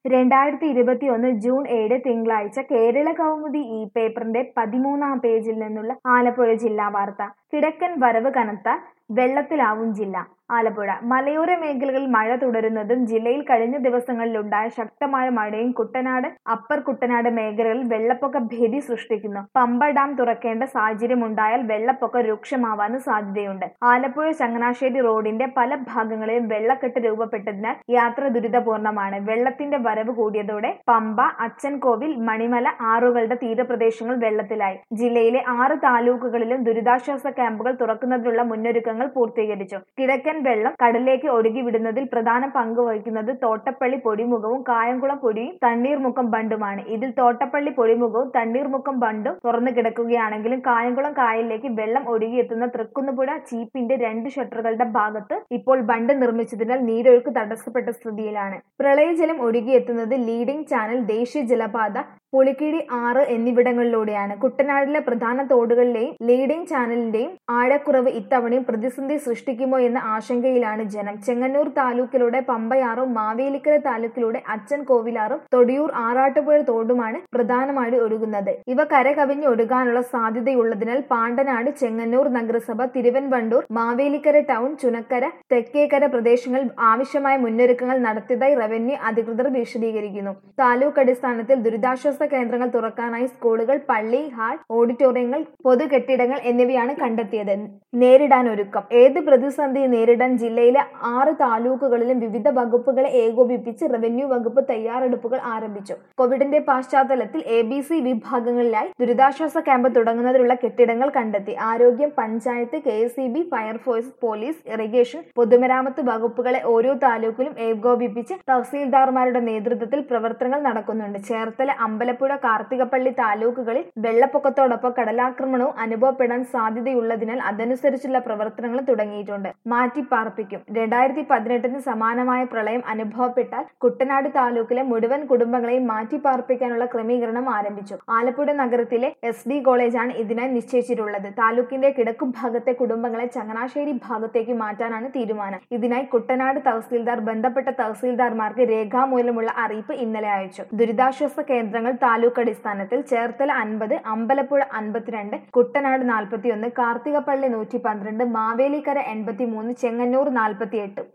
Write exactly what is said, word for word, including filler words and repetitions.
രണ്ടായിരത്തി ഇരുപത്തിയൊന്ന് ജൂൺ ഏഴ് തിങ്കളാഴ്ച കേരള കൗമുദി ഈ പേപ്പറിന്റെ പതിമൂന്നാം പേജിൽ നിന്നുള്ള ആലപ്പുഴ ജില്ലാ വാർത്ത. കിഴക്കൻ വരവ് കനത്താൽ വെള്ളത്തിലാവും ജില്ല. ആലപ്പുഴ മലയോര മേഖലകളിൽ മഴ തുടരുന്നതും ജില്ലയിൽ കഴിഞ്ഞ ദിവസങ്ങളിലുണ്ടായ ശക്തമായ മഴയും കുട്ടനാട്, അപ്പർ കുട്ടനാട് മേഖലകളിൽ വെള്ളപ്പൊക്ക ഭീതി സൃഷ്ടിക്കുന്നു. പമ്പ ഡാം തുറക്കേണ്ട സാഹചര്യമുണ്ടായാൽ വെള്ളപ്പൊക്കം രൂക്ഷമാവാനും സാധ്യതയുണ്ട്. ആലപ്പുഴ ചങ്ങനാശ്ശേരി റോഡിന്റെ പല ഭാഗങ്ങളിലും വെള്ളക്കെട്ട് രൂപപ്പെട്ടതിനാൽ യാത്ര ദുരിതപൂർണമാണ്. വെള്ളത്തിന്റെ വരവ് കൂടിയതോടെ പമ്പ, അച്ചൻകോവിൽ, മണിമല ആറുകളുടെ തീരപ്രദേശങ്ങൾ വെള്ളത്തിലായി. ജില്ലയിലെ ആറ് താലൂക്കുകളിലും ദുരിതാശ്വാസ ക്യാമ്പുകൾ തുറക്കുന്നതിനുള്ള മുന്നൊരുക്കങ്ങൾ പൂർത്തീകരിച്ചു. കിഴക്കൻ വെള്ളം കടലിലേക്ക് ഒഴുകിവിടുന്നതിൽ പ്രധാന പങ്ക് വഹിക്കുന്നത് തോട്ടപ്പള്ളി പൊടിമുഖവും കായംകുളം പൊടിയും തണ്ണീർമുക്കം ബണ്ടുമാണ്. ഇതിൽ തോട്ടപ്പള്ളി പൊടിമുഖവും തണ്ണീർമുക്കം ബണ്ടും തുറന്നു കിടക്കുകയാണെങ്കിലും കായംകുളം കായലിലേക്ക് വെള്ളം ഒഴുകിയെത്തുന്ന തൃക്കുന്നപ്പുഴ ചീപ്പിന്റെ രണ്ട് ഷട്ടറുകളുടെ ഭാഗത്ത് ഇപ്പോൾ ബണ്ട് നിർമ്മിച്ചതിനാൽ നീരൊഴുക്ക് തടസ്സപ്പെട്ട സ്ഥിതിയിലാണ്. പ്രളയജലം ഒഴുകിയെത്തുന്നത് ലീഡിംഗ് ചാനൽ, ദേശീയ ജലപാത, പുളിക്കിഴി ആറ് എന്നിവിടങ്ങളിലൂടെയാണ്. കുട്ടനാടിലെ പ്രധാന തോടുകളിലെയും ലീഡിംഗ് ചാനലിന്റെയും ആഴക്കുറവ് ഇത്തവണയും പ്രതിസന്ധി സൃഷ്ടിക്കുമോ എന്ന ആശങ്കയിലാണ് ജനം. ചെങ്ങന്നൂർ താലൂക്കിലൂടെ പമ്പയാറും മാവേലിക്കര താലൂക്കിലൂടെ അച്ചൻ കോവിലാറും തൊടിയൂർ ആറാട്ടുപുഴ തോടുമാണ് പ്രധാനമായി ഒഴുകുന്നത്. ഇവ കരകവിഞ്ഞ് ഒഴുകാനുള്ള സാധ്യതയുള്ളതിനാൽ പാണ്ടനാട്, ചെങ്ങന്നൂർ നഗരസഭ, തിരുവൻവണ്ടൂർ, മാവേലിക്കര ടൗൺ, ചുനക്കര, തെക്കേക്കര പ്രദേശങ്ങളിൽ ആവശ്യമായ മുന്നൊരുക്കങ്ങൾ നടത്തിയതായി റവന്യൂ അധികൃതർ വിശദീകരിക്കുന്നു. താലൂക്ക് അടിസ്ഥാനത്തിൽ ദുരിതാശ്വാസ കേന്ദ്രങ്ങൾ തുറക്കാനായി സ്കൂളുകൾ, പള്ളി ഹാൾ, ഓഡിറ്റോറിയങ്ങൾ, പൊതു കെട്ടിടങ്ങൾ എന്നിവയാണ് കണ്ടെത്തിയത്. നേരിടാനൊരുക്കം. ഏത് പ്രതിസന്ധി നേരിടാൻ ജില്ലയിലെ ആറ് താലൂക്കുകളിലും വിവിധ വകുപ്പുകളെ ഏകോപിപ്പിച്ച് റവന്യൂ വകുപ്പ് തയ്യാറെടുപ്പുകൾ ആരംഭിച്ചു. കോവിഡിന്റെ പശ്ചാത്തലത്തിൽ എ ബി സി വിഭാഗങ്ങളിലായി ദുരിതാശ്വാസ ക്യാമ്പ് തുടങ്ങുന്നതിനുള്ള കെട്ടിടങ്ങൾ കണ്ടെത്തി. ആരോഗ്യം, panchayat, K S E B, fire force, police, irrigation, പൊതുമരാമത്ത് വകുപ്പുകളെ ഓരോ താലൂക്കിലും ഏകോപിപ്പിച്ച് തഹസീൽദാർമാരുടെ നേതൃത്വത്തിൽ പ്രവർത്തനങ്ങൾ നടക്കുന്നുണ്ട്. ചേർത്തല, അമ്പലപ്പുഴ, കാർത്തികപ്പള്ളി താലൂക്കുകളിൽ വെള്ളപ്പൊക്കത്തോടൊപ്പം കടലാക്രമണവും അനുഭവപ്പെടാൻ സാധ്യതയുള്ളതിനാൽ അതനുസരിച്ചുള്ള പ്രവർത്തനങ്ങൾ തുടങ്ങിയിട്ടുണ്ട്. മാറ്റിപ്പാർപ്പിക്കും. രണ്ടായിരത്തി പതിനെട്ടിന് സമാനമായ പ്രളയം അനുഭവപ്പെട്ടാൽ കുട്ടനാട് താലൂക്കിലെ മുഴുവൻ കുടുംബങ്ങളെയും മാറ്റിപ്പാർപ്പിക്കാനുള്ള ക്രമീകരണം ആരംഭിച്ചു. ആലപ്പുഴ നഗരത്തിലെ എസ് ഡി കോളേജാണ് ഇതിനായി നിശ്ചയിച്ചിട്ടുള്ളത്. താലൂക്കിന്റെ കിഴക്കുഭാഗത്തെ കുടുംബങ്ങളെ ചങ്ങനാശ്ശേരി ഭാഗത്തേക്ക് മാറ്റാനാണ് തീരുമാനം. ഇതിനായി കുട്ടനാട് തഹസീൽദാർ ബന്ധപ്പെട്ട തഹസീൽദാർമാർക്ക് രേഖാമൂലമുള്ള അറിയിപ്പ് ഇന്നലെ അയച്ചു. ദുരിതാശ്വാസ കേന്ദ്രങ്ങൾ താലൂക്ക് അടിസ്ഥാനത്തിൽ ചേർത്തല അൻപത്, അമ്പലപ്പുഴ അൻപത്തിരണ്ട്, കുട്ടനാട് നാൽപ്പത്തിയൊന്ന്, കാർത്തികപ്പള്ളി നൂറ്റി പന്ത്രണ്ട്, മാവേലിക്കര എൺപത്തിമൂന്ന്, ചെങ്ങന്നൂർ നാൽപ്പത്തിയെട്ട്.